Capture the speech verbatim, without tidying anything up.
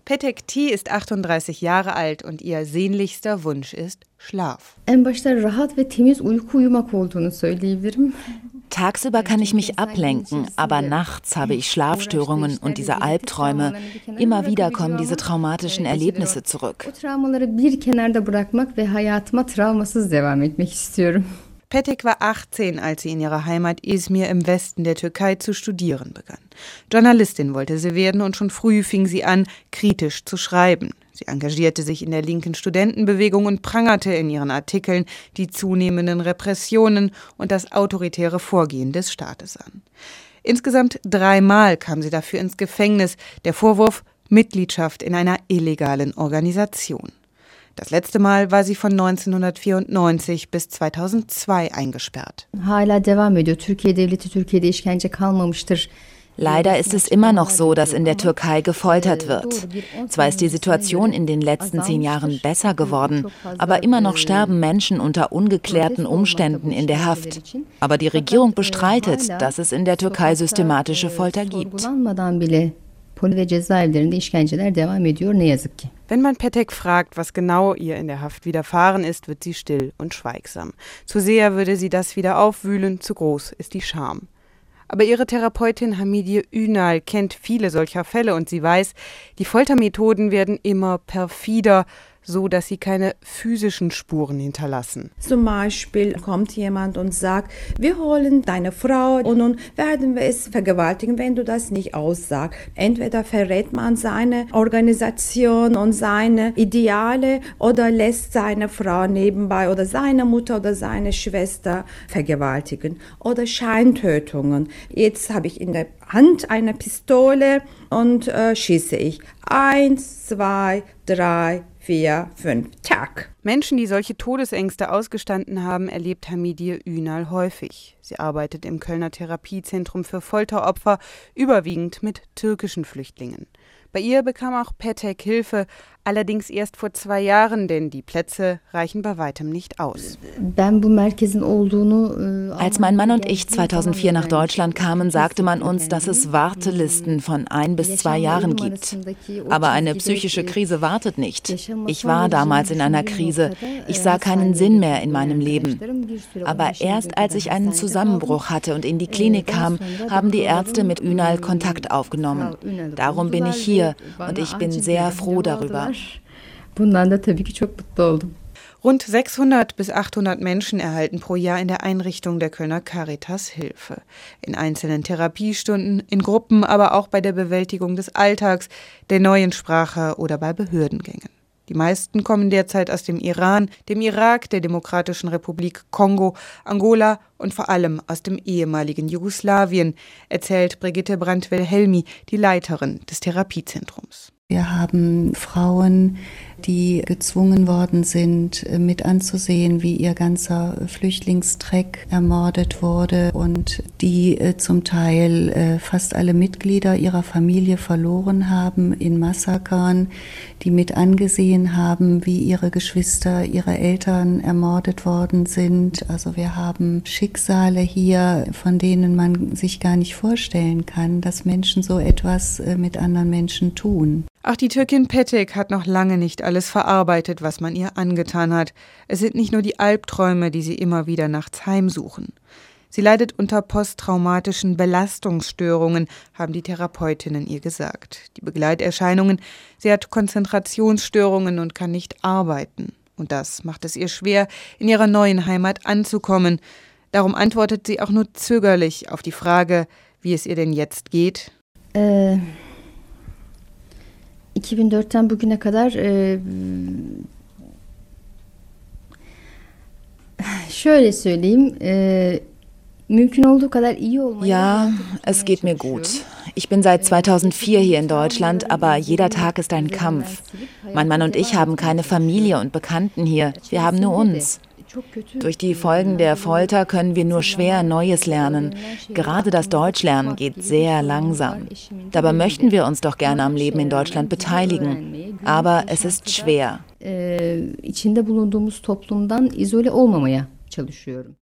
Petek T. ist achtunddreißig Jahre alt und ihr sehnlichster Wunsch ist Schlaf. Tagsüber kann ich mich ablenken, aber nachts habe ich Schlafstörungen und diese Albträume. Immer wieder kommen diese traumatischen Erlebnisse zurück. Petek war achtzehn, als sie in ihrer Heimat Izmir im Westen der Türkei zu studieren begann. Journalistin wollte sie werden und schon früh fing sie an, kritisch zu schreiben. Sie engagierte sich in der linken Studentenbewegung und prangerte in ihren Artikeln die zunehmenden Repressionen und das autoritäre Vorgehen des Staates an. Insgesamt dreimal kam sie dafür ins Gefängnis. Der Vorwurf: Mitgliedschaft in einer illegalen Organisation. Das letzte Mal war sie von neunzehnhundertvierundneunzig bis zweitausendzwei eingesperrt. Leider ist es immer noch so, dass in der Türkei gefoltert wird. Zwar ist die Situation in den letzten zehn Jahren besser geworden, aber immer noch sterben Menschen unter ungeklärten Umständen in der Haft. Aber die Regierung bestreitet, dass es in der Türkei systematische Folter gibt. Wenn man Petek fragt, was genau ihr in der Haft widerfahren ist, wird sie still und schweigsam. Zu sehr würde sie das wieder aufwühlen, zu groß ist die Scham. Aber ihre Therapeutin Hamidie Ünal kennt viele solcher Fälle und sie weiß, die Foltermethoden werden immer perfider, so dass sie keine physischen Spuren hinterlassen. Zum Beispiel kommt jemand und sagt, wir holen deine Frau und nun werden wir es vergewaltigen, wenn du das nicht aussagst. Entweder verrät man seine Organisation und seine Ideale oder lässt seine Frau nebenbei oder seine Mutter oder seine Schwester vergewaltigen. Oder Scheintötungen. Jetzt habe ich in der Hand eine Pistole und äh, schieße ich. Eins, zwei, drei, vier, fünf, tack. Menschen, die solche Todesängste ausgestanden haben, erlebt Hamidie Ünal häufig. Sie arbeitet im Kölner Therapiezentrum für Folteropfer, überwiegend mit türkischen Flüchtlingen. Bei ihr bekam auch Petek Hilfe, allerdings erst vor zwei Jahren, denn die Plätze reichen bei weitem nicht aus. Als mein Mann und ich zweitausendvier nach Deutschland kamen, sagte man uns, dass es Wartelisten von ein bis zwei Jahren gibt. Aber eine psychische Krise wartet nicht. Ich war damals in einer Krise. Ich sah keinen Sinn mehr in meinem Leben. Aber erst als ich einen Zusammenbruch hatte und in die Klinik kam, haben die Ärzte mit Ünal Kontakt aufgenommen. Darum bin ich hier und ich bin sehr froh darüber. Rund sechshundert bis achthundert Menschen erhalten pro Jahr in der Einrichtung der Kölner Caritas Hilfe. In einzelnen Therapiestunden, in Gruppen, aber auch bei der Bewältigung des Alltags, der neuen Sprache oder bei Behördengängen. Die meisten kommen derzeit aus dem Iran, dem Irak, der Demokratischen Republik Kongo, Angola und vor allem aus dem ehemaligen Jugoslawien, erzählt Brigitte Brandt-Wilhelmi, die Leiterin des Therapiezentrums. Wir haben Frauen, die gezwungen worden sind, mit anzusehen, wie ihr ganzer Flüchtlingstreck ermordet wurde und die zum Teil fast alle Mitglieder ihrer Familie verloren haben in Massakern, die mit angesehen haben, wie ihre Geschwister, ihre Eltern ermordet worden sind. Also wir haben Schicksale hier, von denen man sich gar nicht vorstellen kann, dass Menschen so etwas mit anderen Menschen tun. Auch die Türkin Petek hat noch lange nicht alles verarbeitet, was man ihr angetan hat. Es sind nicht nur die Albträume, die sie immer wieder nachts heimsuchen. Sie leidet unter posttraumatischen Belastungsstörungen, haben die Therapeutinnen ihr gesagt. Die Begleiterscheinungen: sie hat Konzentrationsstörungen und kann nicht arbeiten. Und das macht es ihr schwer, in ihrer neuen Heimat anzukommen. Darum antwortet sie auch nur zögerlich auf die Frage, wie es ihr denn jetzt geht. Äh. zweitausenddörtten bugüne kadar e, şöyle söyleyeyim e, mümkün olduğu kadar iyi olmayı. Ja, es geht mir gut. Ich bin seit zweitausendvier hier in Deutschland, aber jeder Tag ist ein Kampf. Mein Mann und ich haben keine Familie und Bekannten hier. Wir haben nur uns. Durch die Folgen der Folter können wir nur schwer Neues lernen. Gerade das Deutschlernen geht sehr langsam. Dabei möchten wir uns doch gerne am Leben in Deutschland beteiligen. Aber es ist schwer. İçinde bulunduğumuz toplumdan izole olmamaya çalışıyorum.